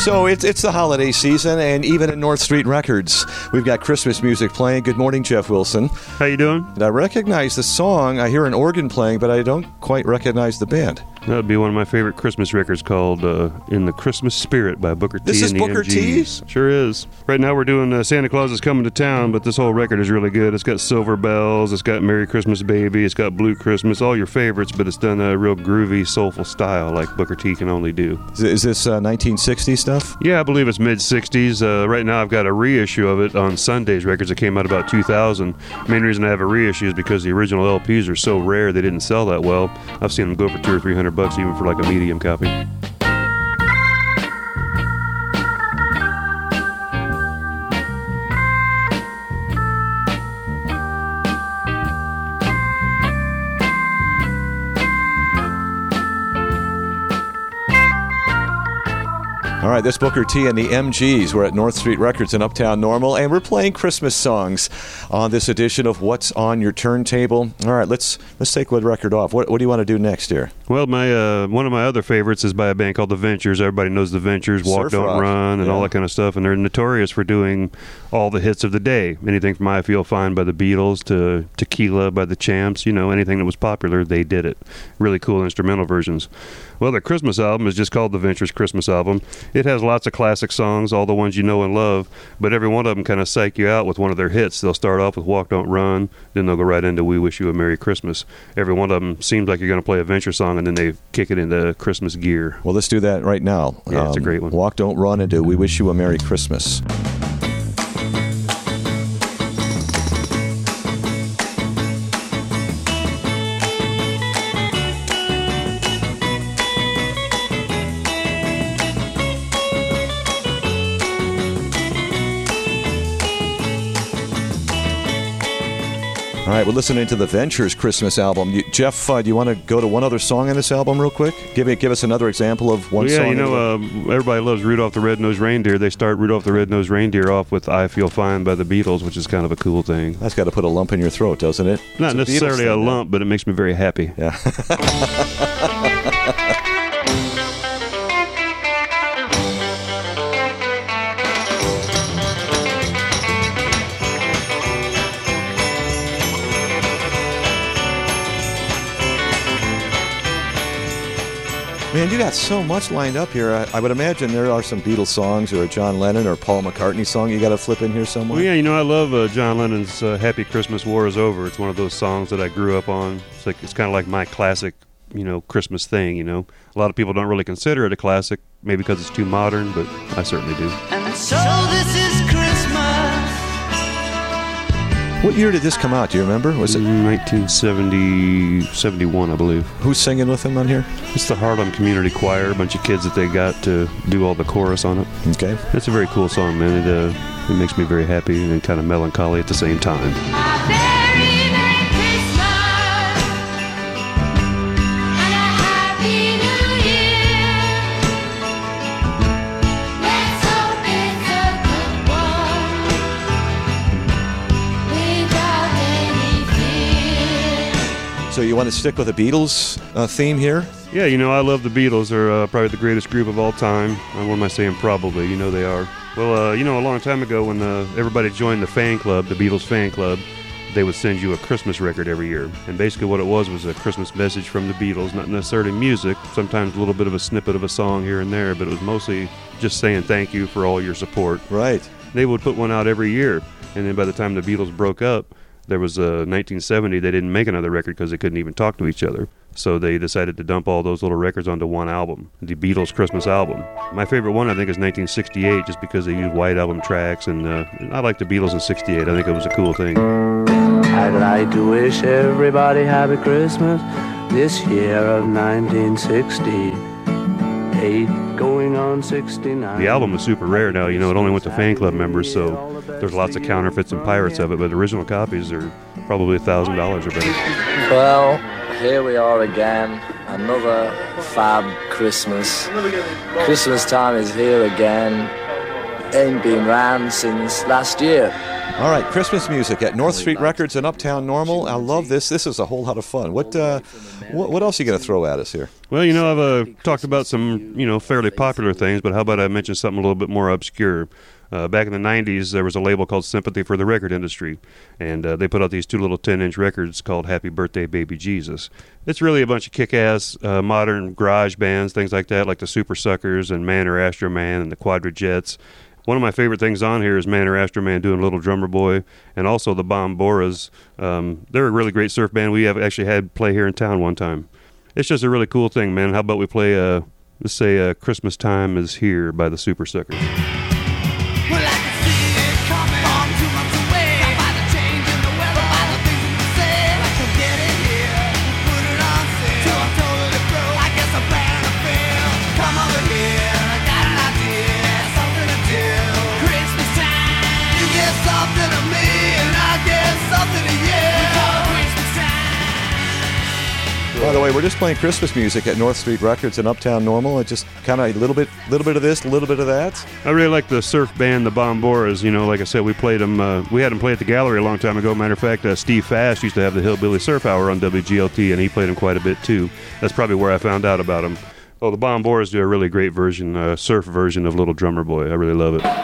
So it's the holiday season, and even at North Street Records, we've got Christmas music playing. Good morning, Jeff Wilson. How you doing? And I recognize the song. I hear an organ playing, but I don't quite recognize the band. That would be one of my favorite Christmas records called In the Christmas Spirit by Booker T. This is and the Booker MGs. T? Sure is. Right now we're doing Santa Claus is Coming to Town, but this whole record is really good. It's got Silver Bells, it's got Merry Christmas Baby, it's got Blue Christmas, all your favorites, but it's done a real groovy, soulful style like Booker T can only do. Is this 1960 stuff? Yeah, I believe it's mid-60s. Right now I've got a reissue of it on Sunday's Records. It came out about 2000. The main reason I have a reissue is because the original LPs are so rare they didn't sell that well. I've seen them go for $200 or $300 even for like a medium copy. All right, this Booker T and the MGs. We're at North Street Records in Uptown Normal, and we're playing Christmas songs on this edition of What's on Your Turntable. All right, let's take one record off. What do you want to do next here? Well, my one of my other favorites is by a band called The Ventures. Everybody knows The Ventures, Walk, Surf Don't rock. Run, and all that kind of stuff. And they're notorious for doing all the hits of the day. Anything from I Feel Fine by the Beatles to Tequila by the Champs. You know, anything that was popular, they did it. Really cool instrumental versions. Well, their Christmas album is just called The Ventures Christmas Album. It has lots of classic songs, all the ones you know and love, but every one of them kind of psych you out with one of their hits. They'll start off with Walk, Don't Run, then they'll go right into We Wish You a Merry Christmas. Every one of them seems like you're going to play a Venture song, and then they kick it into Christmas gear. Well, let's do that right now. Yeah, it's a great one. Walk, Don't Run, and We Wish You a Merry Christmas. All right, we're listening to the Ventures Christmas album. Jeff, do you want to go to one other song in this album real quick? Give us another example of one song. Yeah, you know, everybody loves Rudolph the Red-Nosed Reindeer. They start Rudolph the Red-Nosed Reindeer off with I Feel Fine by the Beatles, which is kind of a cool thing. That's got to put a lump in your throat, doesn't it? Not necessarily a lump, but it makes me very happy. Yeah. Man, you got so much lined up here. I would imagine there are some Beatles songs or a John Lennon or Paul McCartney song you got to flip in here somewhere. Well, yeah, you know, I love John Lennon's Happy Christmas, War is Over. It's one of those songs that I grew up on. It's kind of like my classic, you know, Christmas thing, you know. A lot of people don't really consider it a classic, maybe because it's too modern, but I certainly do. And so this is Christmas. What year did this come out? Do you remember? Was it 1971, I believe. Who's singing with him on here? It's the Harlem Community Choir, a bunch of kids that they got to do all the chorus on it. Okay. It's a very cool song, man. It makes me very happy and kind of melancholy at the same time. So you want to stick with the Beatles theme here? Yeah, you know, I love the Beatles. They're probably the greatest group of all time. What am I saying? Probably. You know they are. Well, you know, a long time ago when everybody joined the fan club, the Beatles fan club, they would send you a Christmas record every year. And basically what it was a Christmas message from the Beatles, not necessarily music, sometimes a little bit of a snippet of a song here and there, but it was mostly just saying thank you for all your support. Right. They would put one out every year. And then by the time the Beatles broke up, there was 1970, they didn't make another record because they couldn't even talk to each other. So they decided to dump all those little records onto one album, the Beatles Christmas album. My favorite one, I think, is 1968, just because they used white album tracks, and I like the Beatles in 68. I think it was a cool thing. I'd like to wish everybody happy Christmas this year of 1968, going on 69. The album is super rare now. You know, it only went to fan club members, so there's lots of counterfeits and pirates of it, but original copies are probably $1,000 or better. Well, here we are again, another fab Christmas. Christmas time is here again. Ain't been round since last year. All right, Christmas music at North Street Records in Uptown Normal. I love this. This is a whole lot of fun. What else are you going to throw at us here? Well, I've talked about some, fairly popular things, but how about I mention something a little bit more obscure? Back in the 90s, there was a label called Sympathy for the Record Industry, and they put out these 2 little 10-inch records called Happy Birthday, Baby Jesus. It's really a bunch of kick-ass modern garage bands, things like that, like the Super Suckers and Man or Astro Man and the Quadrajets. One of my favorite things on here is Man or Astro Man doing Little Drummer Boy, and also the Bomboras. They're a really great surf band. We have actually had play here in town one time. It's just a really cool thing, man. How about we play, let's say, Christmas Time Is Here by the Super Suckers. Well, I can see it coming from 2 months away. By the change in the weather, by the things you say. I can get it here, put it on sale. Till I'm totally broke, I guess I'm bound to fail. Come over here, I got an idea, something to do. Christmas time, you get something to me, and I get something to you. Christmas time. By the way, we're just playing Christmas music at North Street Records in Uptown Normal. It just kind of a little bit of this, a little bit of that. I really like the surf band, the Bomboras. Like I said, we played them. We had them play at the Gallery a long time ago. Matter of fact, Steve Fast used to have the Hillbilly Surf Hour on WGLT, and he played them quite a bit too. That's probably where I found out about them. Oh, the Bomboras do a really great version, surf version of Little Drummer Boy. I really love it.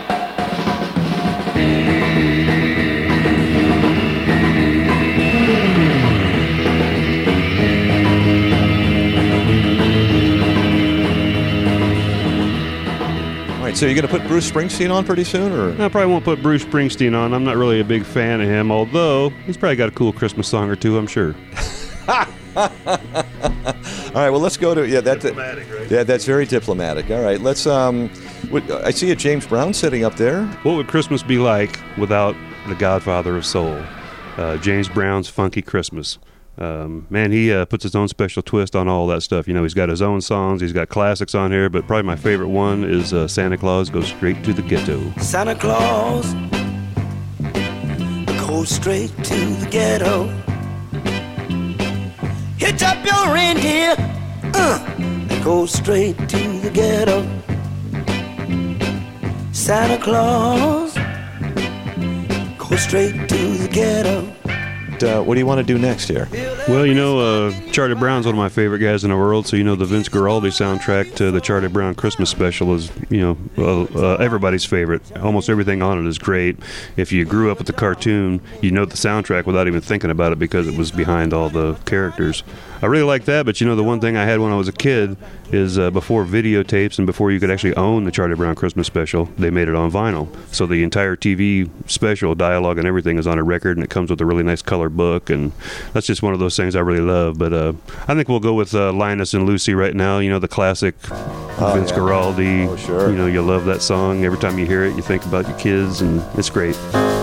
So you're going to put Bruce Springsteen on pretty soon, or? I probably won't put Bruce Springsteen on. I'm not really a big fan of him, although he's probably got a cool Christmas song or two, I'm sure. All right, well, let's go to Diplomatic, right? Yeah, that's very diplomatic. All right, let's. I see a James Brown sitting up there. What would Christmas be like without the Godfather of Soul, James Brown's Funky Christmas? Man, he puts his own special twist on all that stuff. He's got his own songs. He's got classics on here, but probably my favorite one is Santa Claus Goes Straight to the Ghetto. Santa Claus goes straight to the ghetto. Hitch up your reindeer, go straight to the ghetto. Santa Claus goes straight to the ghetto. What do you want to do next here? Well, Charlie Brown's one of my favorite guys in the world, so the Vince Guaraldi soundtrack to the Charlie Brown Christmas special is, everybody's favorite. Almost everything on it is great. If you grew up with the cartoon, you know the soundtrack without even thinking about it because it was behind all the characters. I really like that, but the one thing I had when I was a kid is before videotapes and before you could actually own the Charlie Brown Christmas special, they made it on vinyl. So the entire TV special, dialogue and everything is on a record, and it comes with a really nice color book, and that's just one of those things I really love. But I think we'll go with Linus and Lucy right now, the classic Vince Guaraldi. Oh, sure. You love that song. Every time you hear it, you think about your kids, and it's great.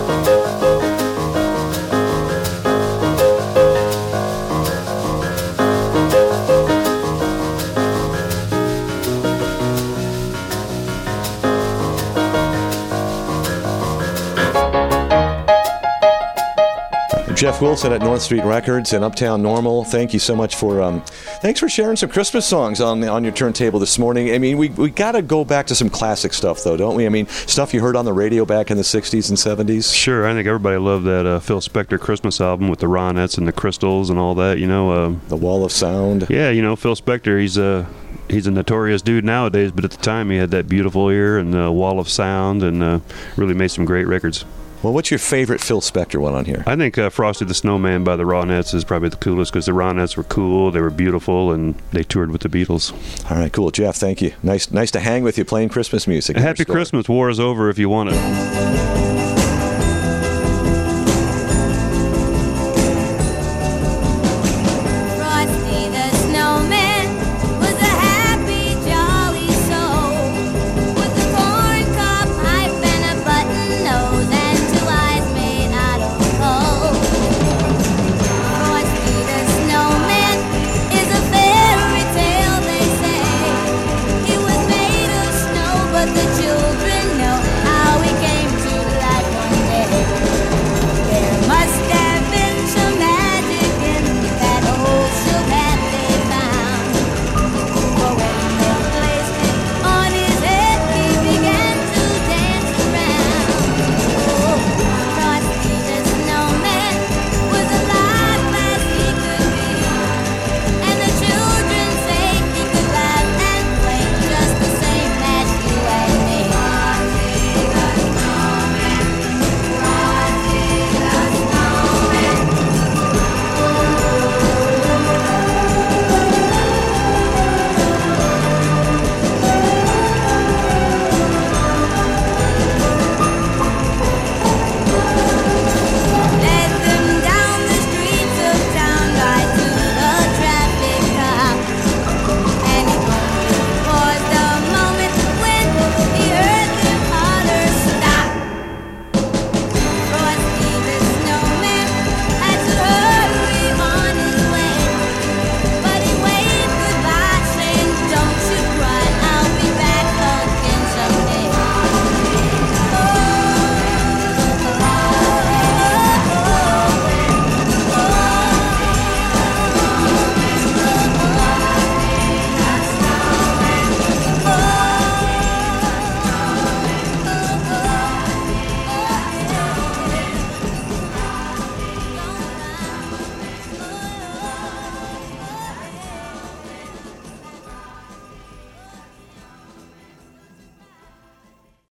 Jeff Wilson at North Street Records in Uptown Normal. Thank you so much for thanks for sharing some Christmas songs on your turntable this morning. I mean, we got to go back to some classic stuff, though, don't we? I mean, stuff you heard on the radio back in the 60s and 70s. Sure, I think everybody loved that Phil Spector Christmas album with the Ronettes and the Crystals and all that. The Wall of Sound. Yeah, Phil Spector. He's a notorious dude nowadays, but at the time he had that beautiful ear and the Wall of Sound, and really made some great records. Well, what's your favorite Phil Spector one on here? I think Frosty the Snowman by the Ronettes is probably the coolest because the Ronettes were cool, they were beautiful, and they toured with the Beatles. All right, cool. Jeff, thank you. Nice to hang with you playing Christmas music. Happy Christmas. War is over if you want it.